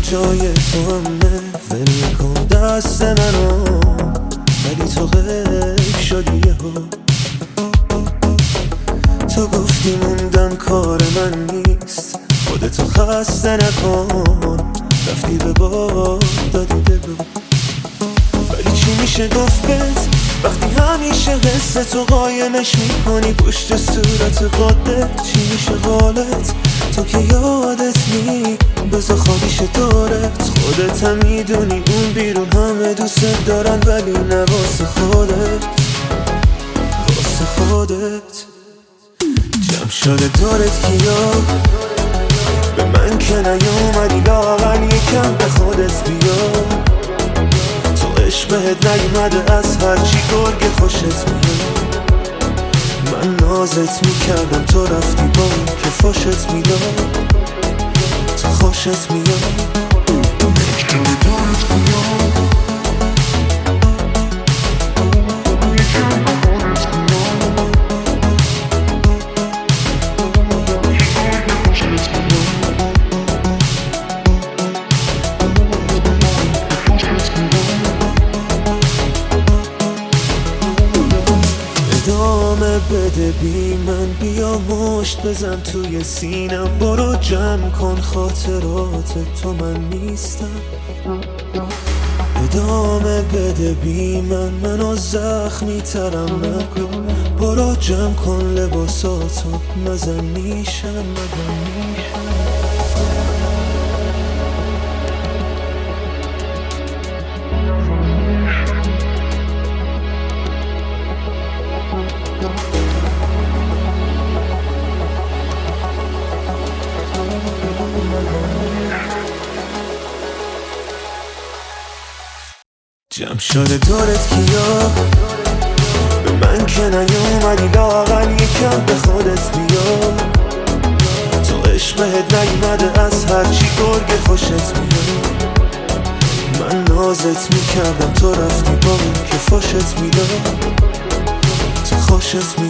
جای تو همه ول کن دست منو، ولی تو غیب شدی یهو. تو گفتی موندن کار من نیست، خودتو خسته نکن، رفتی به باد دادی بگو. ولی چی میشه گفت بهت وقتی همیشه حس تو قایمش میکنی پشت صورت خودت؟ چی میشه قالت تو که یادت نی بذار خالیش دارت؟ خودت هم میدونی اون بیرون همه دوست دارن، ولی نه واسه خودت، واسه خودت. جمع شده دارت کیا به من که نیومدی لااقل یکم به خودت بیا. تو عشق بهت نیومده از هرچی گرگ خوشت میاد. من نازت میکردم تو رفتی با این که فاشت میداد. تو خوشت میاد ادامه بده بی من، بیا مشت بزن توی سینم، برو جمع کن خاطرات تو من نیستم. ادامه بده بی من، منو زخمی ترم نکن، برو جمع کن لباساتو نزن نیشم. جمع شده دارت کیا به من که نیومدی لااقل یکم به خودت بیا. تو عشق بهت نیومده از هرچی گرگ خوشت میاد. من نازت میکردم تو رفتی با اون که فاشت میداد. تو خوشت میاد